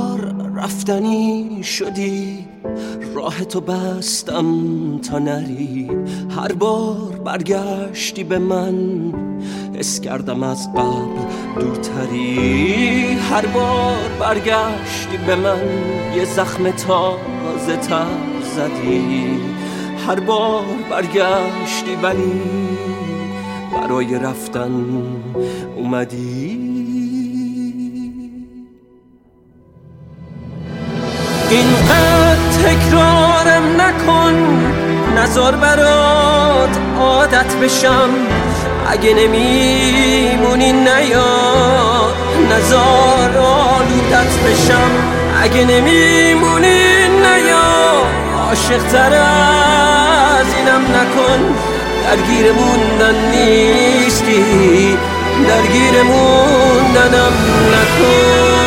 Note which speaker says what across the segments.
Speaker 1: بار رفتنی شدی، راه تو بستم تا نری. هر بار برگشتی به من، حس کردم از قبل دورتری. هر بار برگشتی به من، یه زخم تازه تر زدی. هر بار برگشتی ولی برای رفتن اومدی. اینقدر تکرارم نکن، نذار برات عادت بشم. اگه نمیمونی نیا، نذار آلودت بشم. اگه نمیمونی نیا، عاشق تر از اینم نکن. درگیر موندن نیستی، درگیر موندنم نکن.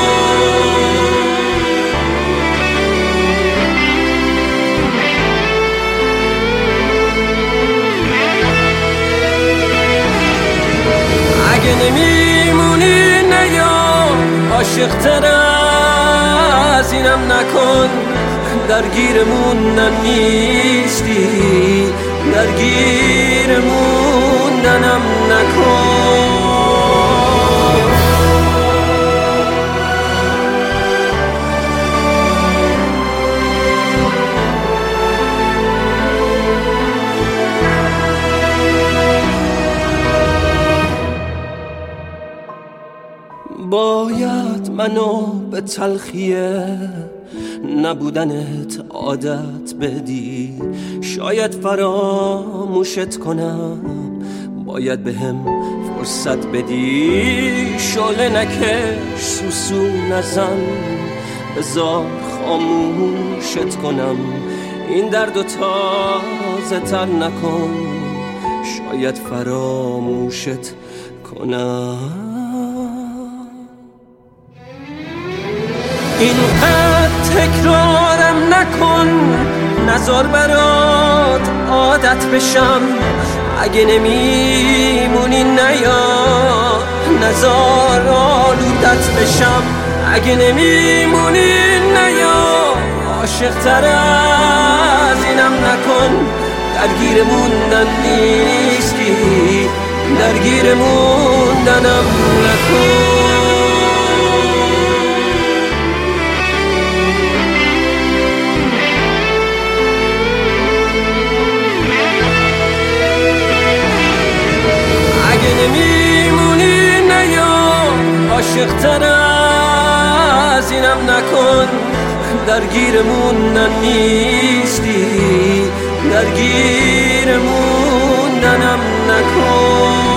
Speaker 1: اگه نمیمونی نیا، عاشق تر از اینم نکن. درگیر موندن نیستی، درگیر موندنم نکن. باید منو به تلخیه نبودنت عادت بدی. شاید فراموشت کنم، باید بهم فرصت بدی. شعله نکش، سوسو نزن، بذار خاموشت کنم. این دردو تازه تر نکن، شاید فراموشت کنم. اینقدر تکرارم نکن، نذار برات عادت بشم. اگه نمیمونی نیا، نذار آلودت بشم. اگه نمیمونی نیا، عاشق تر از اینم نکن. درگیر موندن نیستی، درگیر موندنم نکن. نمیمونی نیا، عاشق تر از اینم نکن. درگیر موندن نیستی، درگیر موندنم نکن.